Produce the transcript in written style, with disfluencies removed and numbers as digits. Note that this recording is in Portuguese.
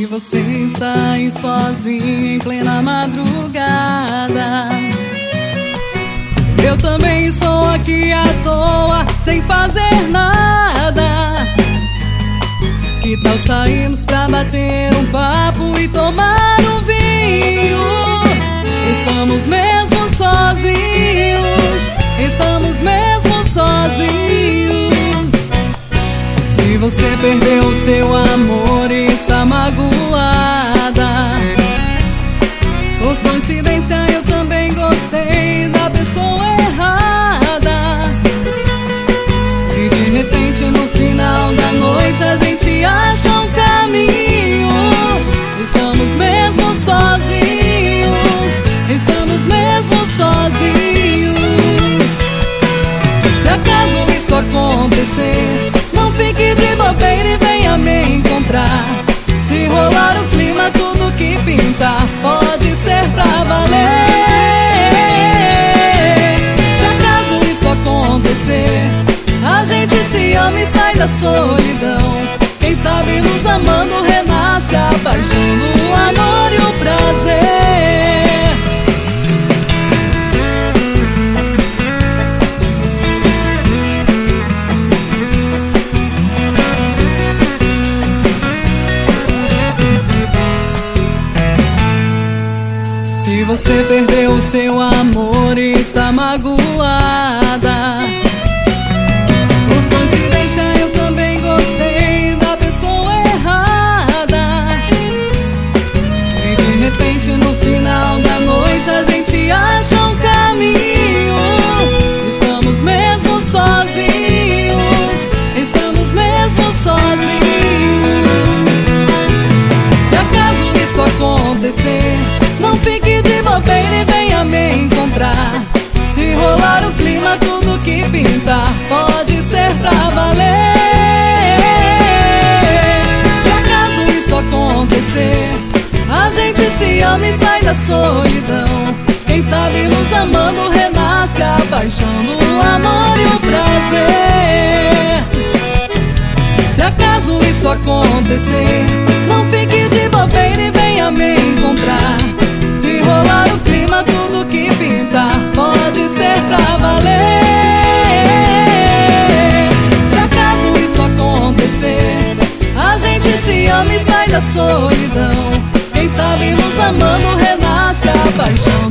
Se você está aí sozinho em plena madrugada, eu também estou aqui à toa, sem fazer nada. Que tal sairmos pra bater um papo e tomar um vinho? Estamos mesmo sozinhos, estamos mesmo sozinhos. Se você perdeu o seu amor e está magoada, por coincidência eu também gostei da pessoa errada. E de repente no final da noite a gente acha um caminho. Estamos mesmo sozinhos, estamos mesmo sozinhos. Se acaso isso acontecer, não fique de bobeira e venha me encontrar. Se rolar o clima, tudo que pintar pode ser pra valer. Se acaso isso acontecer, a gente se ama e sai da solidão. Quem sabe nos amando renasce a paixão, o amor e o prazer. Se você perdeu o seu amor e está magoada, por coincidência eu também gostei da pessoa errada. E de repente no final da noite a gente acha um caminho. Estamos mesmo sozinhos, estamos mesmo sozinhos. Se acaso isso acontecer, não fique de bobeira e venha me encontrar. Se rolar o clima, tudo que pintar pode ser pra valer. Se acaso isso acontecer, a gente se ama e sai da solidão. Quem sabe nos amando renasce a paixão, o amor e o prazer. Se acaso isso acontecer, não fique de bobeira e venha me encontrar. Se rolar o clima, tudo que pintar pode ser pra valer. Se acaso isso acontecer, a gente se ama e sai da solidão. Quem sabe nos amando renasce a paixão,